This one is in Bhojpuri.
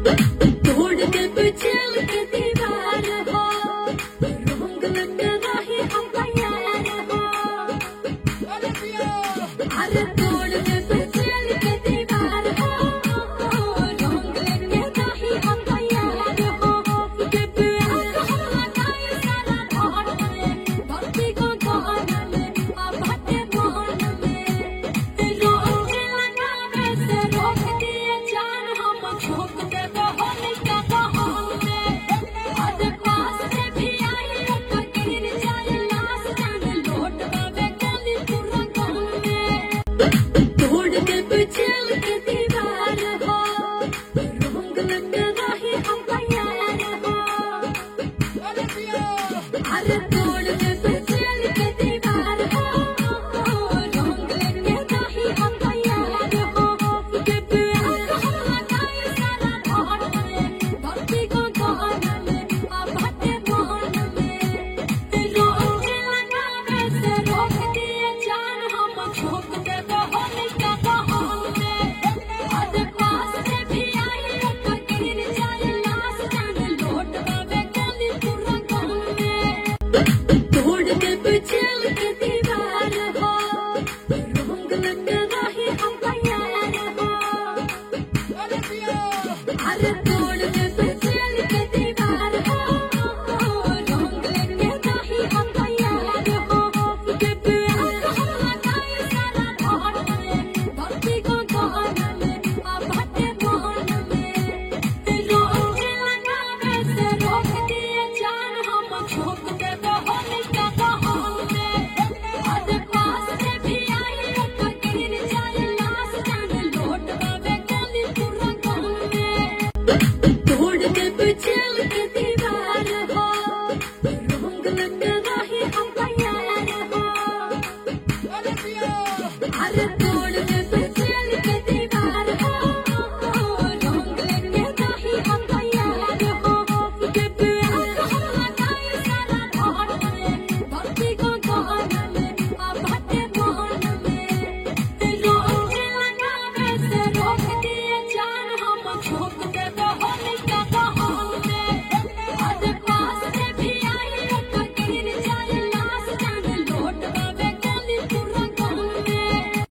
तोड़ के पिछल के दीवार हो, रंग लग रही हम तैयार हो। अरे तोड़ के पिछल के दीवार हो, रंग लग रही हम तैयार हो। के प्यार हम लगाए सारा धान में, धरती को धान में, अब हटे मोहन में। रंग लगावे से रोक दिए जान, हम झोंक दे बहन का बहान में। आज पास से भी आई तो गिर जाए लाश, जान लौट आवे गली पूरा गाँव में। तोड़ के पिछल के दीवार हो, रंग लग रही हम तैयार हो। अरे तोड़ के पिछल के दीवार हो, रंग लग रही हम तैयार हो। के प्यार हम लगाए सारा धान में, धरती को धान में, अब हटे मोहन में। रंग लगावे से रोक दिए जान, हम झोंक दे बहन का बहान में। आज पास से भी आई तो गिर जाए लाश, जान लौट आवे गली पूरा गाँव में। तोड़ के पिछल के दीवार हो, रंग लग रही हम तैयार हो। अरे तोड़ के पिछल के दीवार हो, रंग लग रही हम तैयार हो। के प्यार हम लगाए सारा धान में, धरती को धान में, अब हटे मोहन में। रंग लगावे से रोक दिए जान, हम झोंक दे बहन का बहान में। आज पास से भी आई तो गिर जाए लाश, जान लौट आवे गली पूरा गाँव में। तोड़ के पिछल के दीवार हो, रंग लग रही हम तैयार हो। अरे